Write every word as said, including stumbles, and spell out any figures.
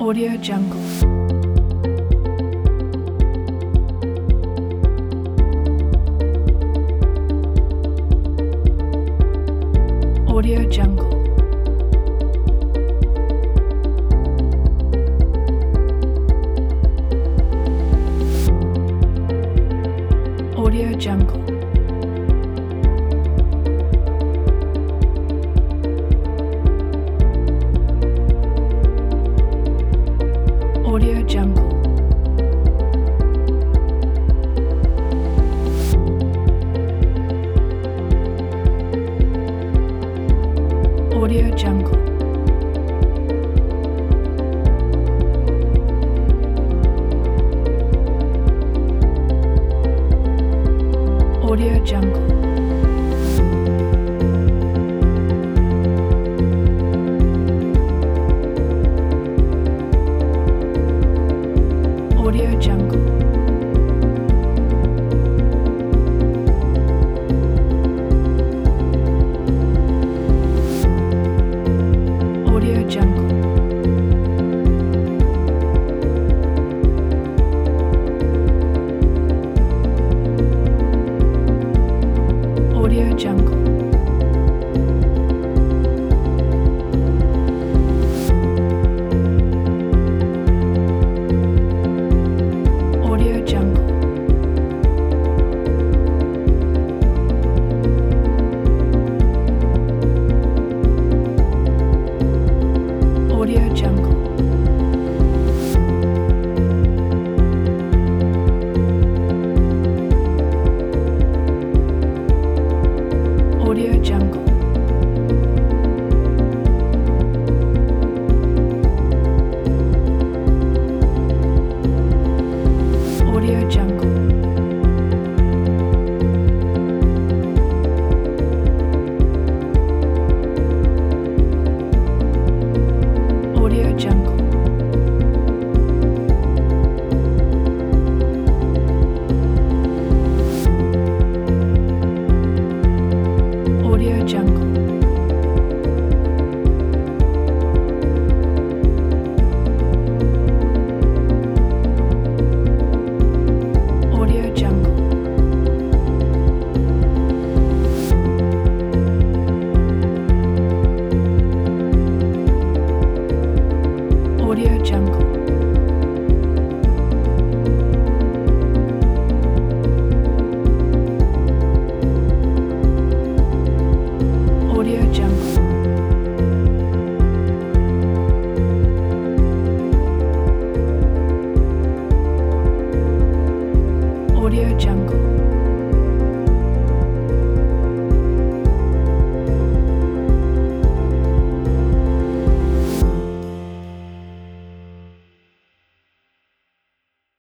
Audio Jungle. Audio Jungle. Audio Jungle. Audio Jungle. Audio Jungle. Audio Jungle. Audio Jungle. Audio Jungle. Audio Jungle. Audio Jungle. Audio Jungle. Audio Jungle. Audio Jungle. Audio Jungle. Audio Jungle. Audio Jungle. Audio Jungle. Audio Jungle. Audio Jungle.